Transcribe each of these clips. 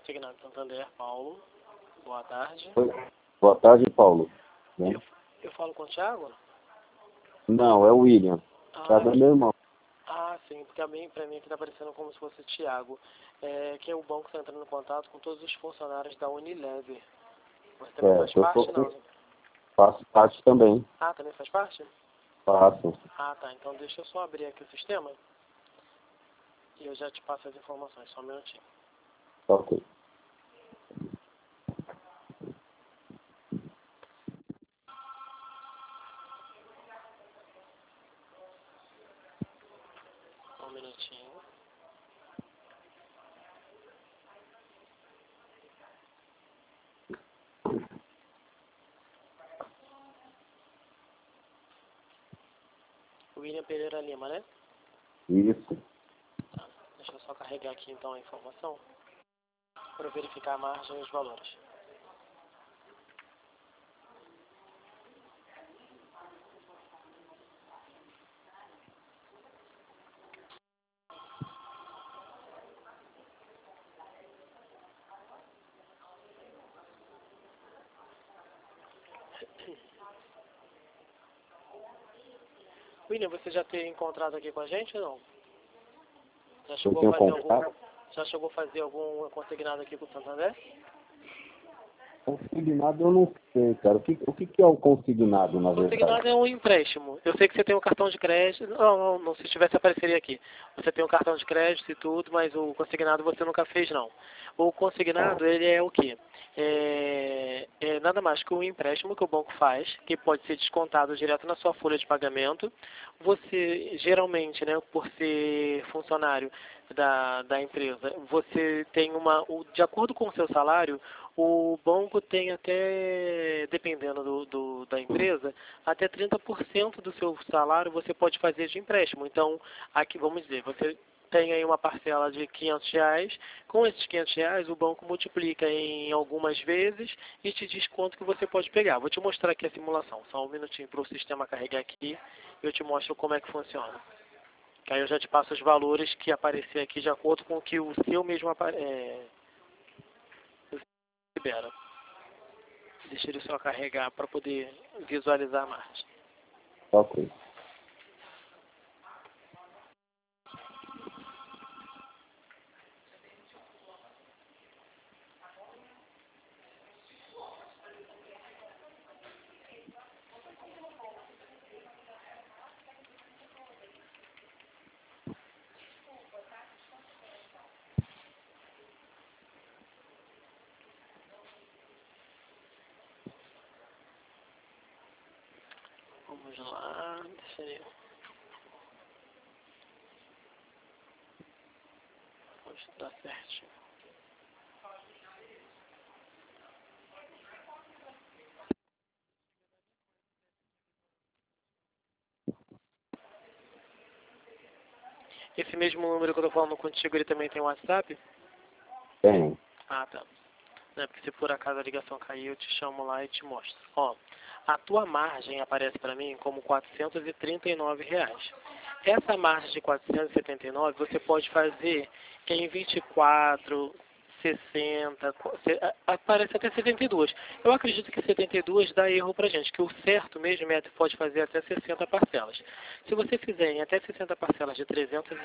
consignado Santander, Paulo. Boa tarde. Oi. Boa tarde, Paulo. Né? Eu falo com o Thiago? Não, é o William. Thiago é meu irmão. Ah, sim, porque pra mim aqui tá parecendo como se fosse o Thiago. Que é o banco está entrando em contato com todos os funcionários da Unilever. Você também faz parte, não? Faço parte também. Ah, também faz parte? Faço. Ah, tá. Então deixa eu só abrir aqui o sistema e eu já te passo as informações. Só um minutinho. Ok. Só um minutinho. William Pereira Lima, né? Isso. Tá. Deixa eu só carregar aqui então a informação para verificar a margem e os valores. William, você já tem encontrado aqui com a gente ou não? Já chegou a fazer algum consignado aqui com o Santander? Consignado eu não sei, cara. O que é o consignado, na verdade? Consignado é um empréstimo. Eu sei que você tem um cartão de crédito. Não, se tivesse apareceria aqui. Você tem um cartão de crédito e tudo, mas o consignado você nunca fez, não. O consignado, ele é o quê? É nada mais que um empréstimo que o banco faz, que pode ser descontado direto na sua folha de pagamento. Você, geralmente, né, por ser funcionário da empresa, você tem de acordo com o seu salário, o banco tem até, dependendo da empresa, até 30% do seu salário você pode fazer de empréstimo. Então, aqui vamos dizer, você tem aí uma parcela de R$500, com esses R$500 o banco multiplica em algumas vezes e te diz quanto que você pode pegar. Vou te mostrar aqui a simulação, só um minutinho para o sistema carregar aqui e eu te mostro como é que funciona. Que aí eu já te passo os valores que aparecer aqui de acordo com o que o seu mesmo libera. Deixa ele só carregar para poder visualizar a margem. Ok. Vamos lá, deixa eu mostrar certinho. Esse mesmo número que eu tô falando contigo, ele também tem WhatsApp? Tem. Ah, tá. Não é porque se por acaso a ligação cair, eu te chamo lá e te mostro. Ó, a tua margem aparece para mim como R$439. Essa margem de 479 você pode fazer em 24, 60, aparece até 72. Eu acredito que 72 dá erro pra gente, que o certo mesmo é pode fazer até 60 parcelas. Se você fizer em até 60 parcelas de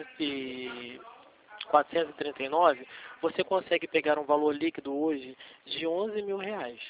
439, você consegue pegar um valor líquido hoje de R$11.000.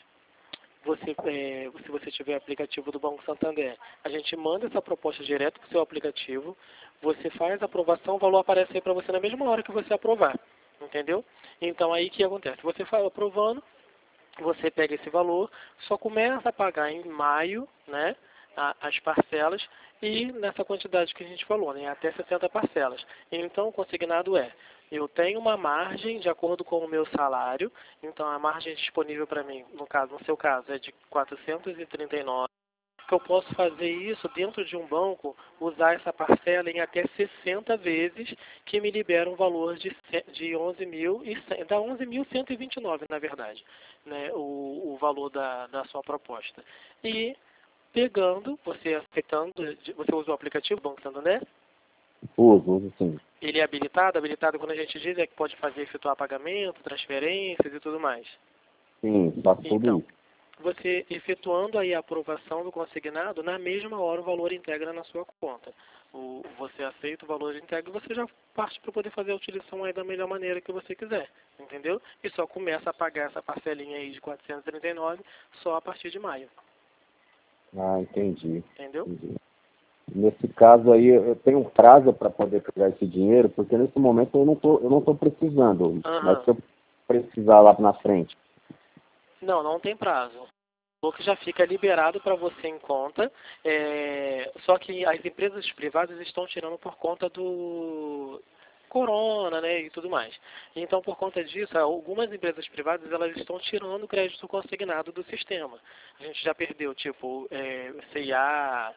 Se você tiver aplicativo do Banco Santander, a gente manda essa proposta direto para o seu aplicativo, você faz a aprovação, o valor aparece aí para você na mesma hora que você aprovar, entendeu? Então aí o que acontece? Você fala aprovando, você pega esse valor, só começa a pagar em maio, né, as parcelas, e nessa quantidade que a gente falou, né, até 60 parcelas. Então, o consignado eu tenho uma margem de acordo com o meu salário, então a margem disponível para mim, no seu caso, é de 439, que eu posso fazer isso dentro de um banco, usar essa parcela em até 60 vezes, que me libera um valor de 11.100, dá 11.129, na verdade, né, o valor da sua proposta. E pegando, você aceitando, você usa o aplicativo Banco Santander? Uso sim. Ele é habilitado? Habilitado quando a gente diz é que pode fazer efetuar pagamento, transferências e tudo mais. Sim, faço tudo Então, isso. você efetuando aí a aprovação do consignado, na mesma hora o valor integra na sua conta. Você aceita o valor íntegro, você já parte para poder fazer a utilização aí da melhor maneira que você quiser, entendeu? E só começa a pagar essa parcelinha aí de 439 só a partir de maio, Ah, entendi. entendeu? Entendi. Nesse caso aí, eu tenho um prazo para poder pegar esse dinheiro, porque nesse momento eu não tô precisando. Mas Aham. se eu precisar lá na frente. Não, não tem prazo. O valor que já fica liberado para você em conta, só que as empresas privadas estão tirando por conta do corona, né, e tudo mais. Então, por conta disso, algumas empresas privadas elas estão tirando o crédito consignado do sistema. A gente já perdeu, tipo, CIA,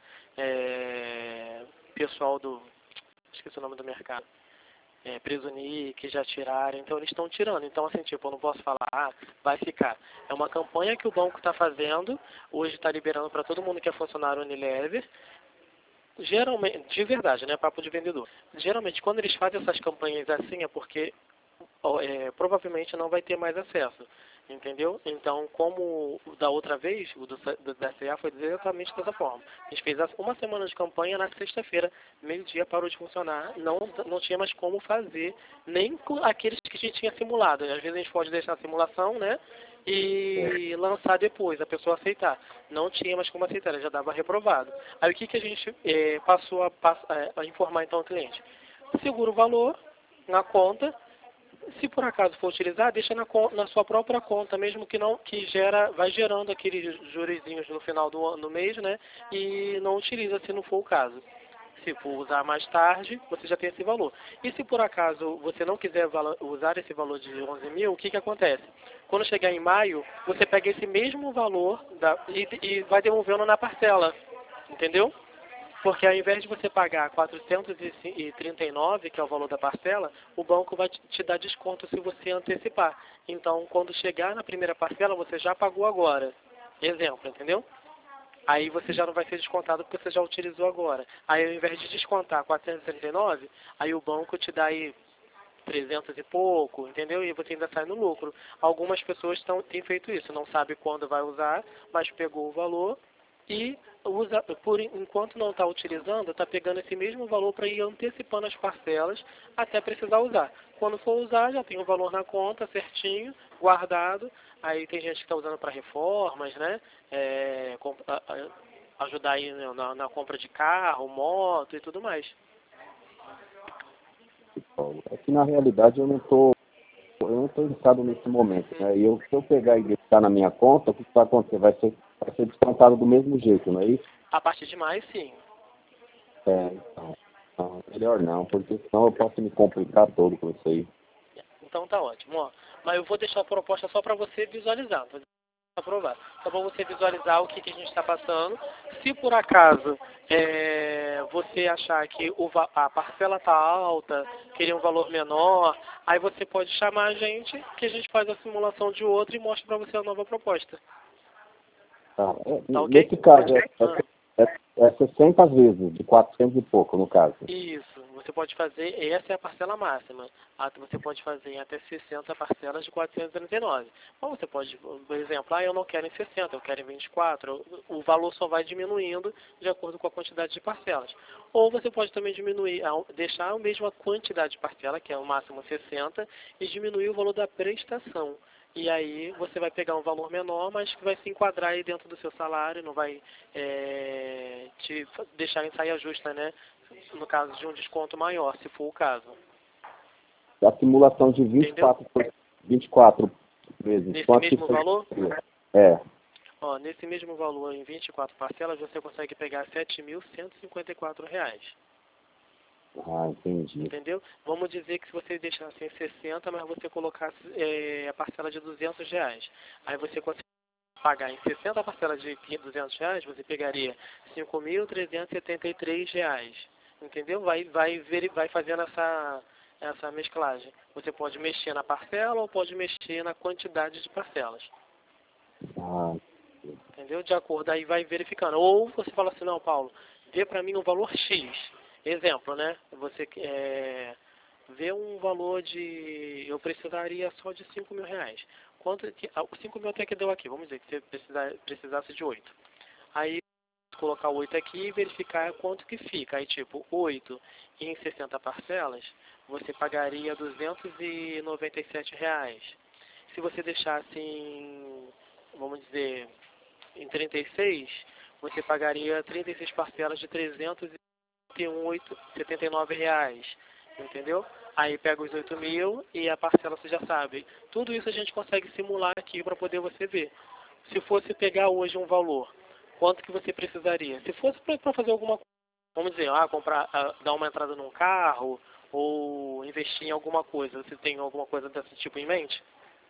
pessoal do... esqueci o nome do mercado. Presumir que já tiraram, então eles estão tirando. Então, assim, tipo, eu não posso falar, vai ficar. É uma campanha que o banco está fazendo, hoje está liberando para todo mundo que é funcionário Unilever, geralmente, de verdade, né, papo de vendedor. Geralmente, quando eles fazem essas campanhas assim, é porque provavelmente não vai ter mais acesso. Entendeu? Então, como da outra vez, o da CA foi exatamente dessa forma. A gente fez uma semana de campanha, na sexta-feira, meio-dia, parou de funcionar. Não tinha mais como fazer, nem com aqueles que a gente tinha simulado. Às vezes a gente pode deixar a simulação, né? E lançar depois, a pessoa aceitar. Não tinha mais como aceitar, já dava reprovado. Aí o que a gente passou a informar então ao cliente? Segura o valor na conta. Se por acaso for utilizar, deixa na sua própria conta, mesmo que não vai gerando aqueles jurezinhos no final do mês, né? E não utiliza se não for o caso. Se for usar mais tarde, você já tem esse valor. E se por acaso você não quiser usar esse valor de 11 mil, o que acontece? Quando chegar em maio, você pega esse mesmo valor e vai devolvendo na parcela, entendeu? Porque ao invés de você pagar 439, que é o valor da parcela, o banco vai te dar desconto se você antecipar. Então, quando chegar na primeira parcela, você já pagou agora. Exemplo, entendeu? Aí você já não vai ser descontado porque você já utilizou agora. Aí ao invés de descontar 439, aí o banco te dá aí 300 e pouco, entendeu? E você ainda sai no lucro. Algumas pessoas têm feito isso, não sabe quando vai usar, mas pegou o valor e usa, enquanto não está utilizando, está pegando esse mesmo valor para ir antecipando as parcelas até precisar usar. Quando for usar, já tem o valor na conta certinho, guardado. Aí tem gente que está usando para reformas, né? Ajudar aí na compra de carro, moto e tudo mais. É que na realidade eu não tô interessado nesse momento, né? E se eu pegar e deixar na minha conta, o que vai acontecer? Vai ser descontado do mesmo jeito, não é isso? A partir de maio, sim. Então, não, melhor não, porque senão eu posso me complicar todo com isso aí. Então tá ótimo. Ó. Mas eu vou deixar a proposta só para você visualizar. Vou aprovar. Só para você visualizar o que a gente está passando. Se por acaso você achar que a parcela está alta, queria um valor menor, aí você pode chamar a gente, que a gente faz a simulação de outro e mostra para você a nova proposta. Tá, Tá ok? nesse caso, Ah. é 60 vezes, de 400 e pouco, no caso. Isso, você pode fazer, essa é a parcela máxima. Você pode fazer em até 60 parcelas de 439. Ou você pode, por exemplo, eu não quero em 60, eu quero em 24. O valor só vai diminuindo de acordo com a quantidade de parcelas. Ou você pode também diminuir, deixar a mesma quantidade de parcela, que é o máximo 60, e diminuir o valor da prestação. E aí você vai pegar um valor menor, mas que vai se enquadrar aí dentro do seu salário, não vai te deixar em saia justa, né? No caso de um desconto maior, se for o caso. A simulação de 24 vezes. Nesse mesmo valor? É. Ó, nesse mesmo valor, em 24 parcelas, você consegue pegar R$ 7.154. Ah, entendi. Entendeu? Vamos dizer que se você deixasse em 60, mas você colocasse a parcela de R$ 200. Aí você consegue pagar em 60 parcelas de R$ 200, você pegaria R$ 5.373. Entendeu? Vai fazendo essa mesclagem. Você pode mexer na parcela ou pode mexer na quantidade de parcelas. Ah. Entendeu? De acordo, aí vai verificando. Ou você fala assim, não, Paulo, dê para mim um valor X. Exemplo, né? Você vê um valor de... Eu precisaria só de 5 mil reais. Os 5 mil até que deu aqui. Vamos dizer que você precisasse de 8. Aí, colocar o 8 aqui e verificar quanto que fica. Aí, tipo, 8 em 60 parcelas, você pagaria R$ 297. Se você deixasse em, vamos dizer, em 36, você pagaria 36 parcelas de R$ 378,79. Entendeu? Aí pega os 8 mil e a parcela você já sabe. Tudo isso a gente consegue simular aqui para poder você ver. Se fosse pegar hoje um valor, quanto que você precisaria? Se fosse para fazer alguma coisa, vamos dizer, comprar, dar uma entrada num carro ou investir em alguma coisa. Você tem alguma coisa desse tipo em mente?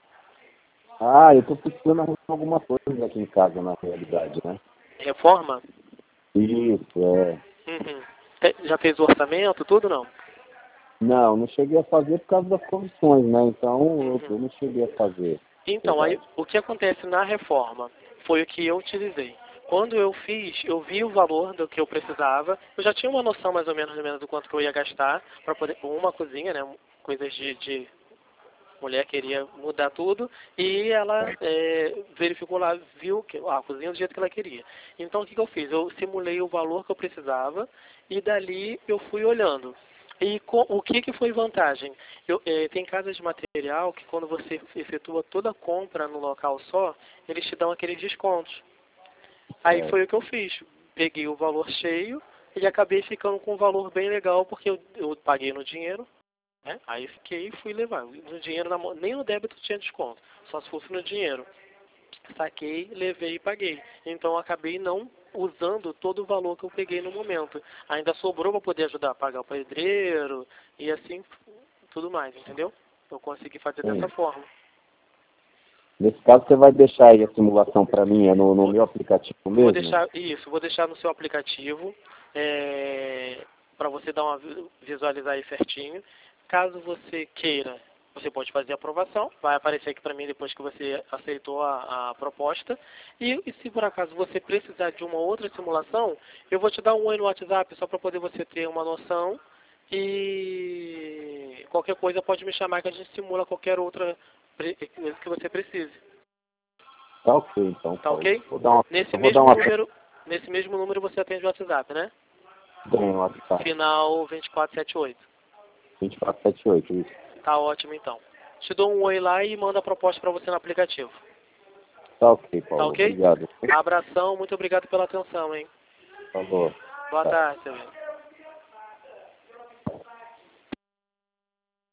Ah, eu tô precisando arrumar alguma coisa aqui em casa, na realidade, né? Reforma? Isso, é. Uhum. Já fez o orçamento, tudo não? Não, não cheguei a fazer por causa das condições, né? Então, Uhum. eu não cheguei a fazer. Então, aí, Verdade. o que acontece na reforma foi o que eu utilizei. Quando eu fiz, eu vi o valor do que eu precisava. Eu já tinha uma noção mais ou menos do quanto que eu ia gastar para poder uma cozinha, né? Coisas de mulher queria mudar tudo e ela verificou lá, viu que a cozinha do jeito que ela queria. Então, o que eu fiz? Eu simulei o valor que eu precisava e dali eu fui olhando. E o que foi vantagem? Tem casas de material que quando você efetua toda a compra no local só, eles te dão aqueles descontos. Aí É. foi o que eu fiz. Peguei o valor cheio e acabei ficando com um valor bem legal porque eu paguei no dinheiro, né? Aí fiquei e fui levar. No dinheiro na mão, nem no débito tinha desconto, só se fosse no dinheiro. Saquei, levei e paguei. Então acabei não usando todo o valor que eu peguei no momento. Ainda sobrou para poder ajudar a pagar o pedreiro e assim tudo mais, entendeu? Eu consegui fazer Sim. dessa forma. Nesse caso, você vai deixar aí a simulação para mim, é no meu aplicativo Vou mesmo? deixar isso, vou deixar no seu aplicativo para você dar uma visualizar aí certinho. Caso você queira, você pode fazer a aprovação, vai aparecer aqui para mim depois que você aceitou a proposta. E se por acaso você precisar de uma outra simulação, eu vou te dar um oi no WhatsApp só para poder você ter uma noção. E qualquer coisa pode me chamar que a gente simula qualquer outra coisa que você precise. Tá ok, então. Tá ok? Vou dar uma, Nesse eu vou dar uma nesse mesmo número você atende o WhatsApp, né? no WhatsApp. Final 2478. 2478, isso. Tá ótimo então. Te dou um oi lá e manda a proposta para você no aplicativo. Tá ok, Tá Paulo. ok? Obrigado. Abração, muito obrigado pela atenção, hein? Por favor. Boa Tá. tarde, seu